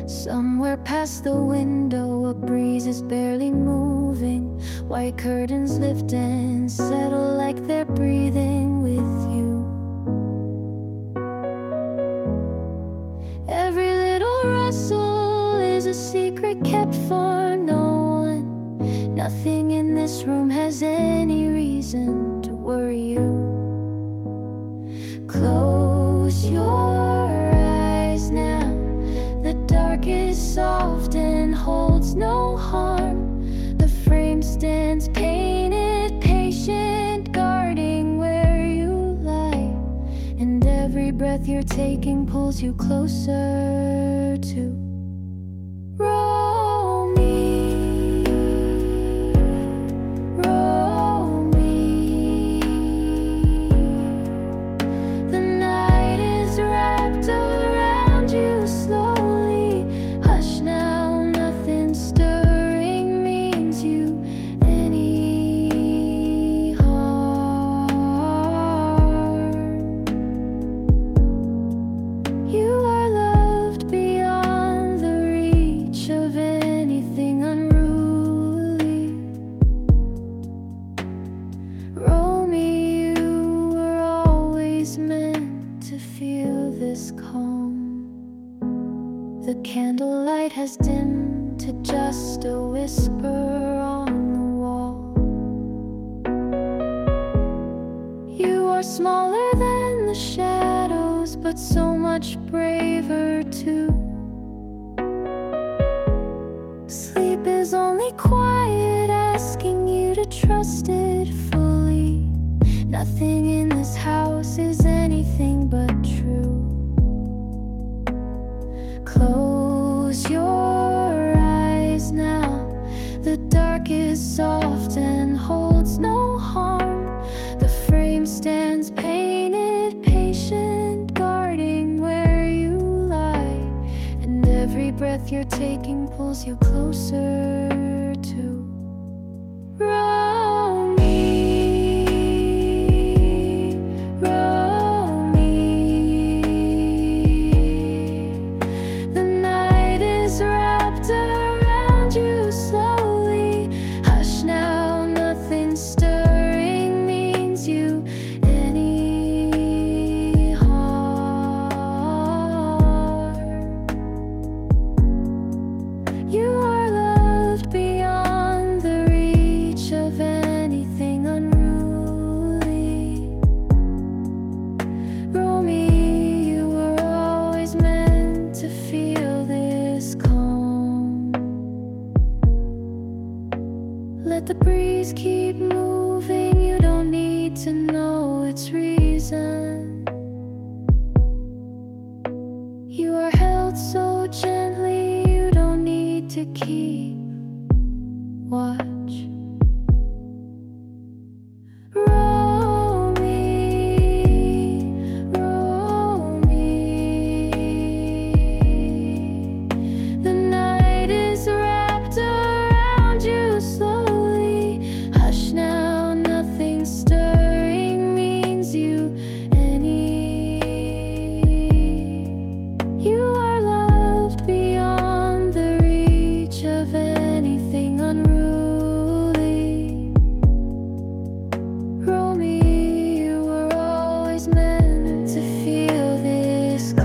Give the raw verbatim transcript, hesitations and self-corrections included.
Somewhere past the window, a breeze is barely moving. White curtains lift and settle like they're breathing with you. Every little rustle is a secret kept for no one. Nothing in this room has any reason to worry you. Close your eyes now. The dark is soft and holds no harm. The frame stands painted, patient, guarding where you lie. And every breath you're taking pulls you closer to roll me, roll me. The night is wrapped around you slowly. Hush now, nothing stirring means you any harm. You are loved beyond the reach of anything unruly. Roll me, you were always meant to feel this calm. The candlelight has dimmed to just a whisper on the wall. You are smaller than the shadows, but so much braver too. Sleep is only quiet, asking you to trust it fully. Nothing in this house is anything but true. Close your eyes now. The dark is soft and holds no harm. The frame stands painted, patient, guarding where you lie. And every breath you're taking pulls you closer to roll me, roll me. The night is wrapped around you slowly. Hush now, nothing stirring means you any harm. You are loved beyond the reach of anything unruly. Roll me, you were always meant to feel this calm. Let the breeze keep moving, you don't need to know its reason. You are held so gently, you don't need to keep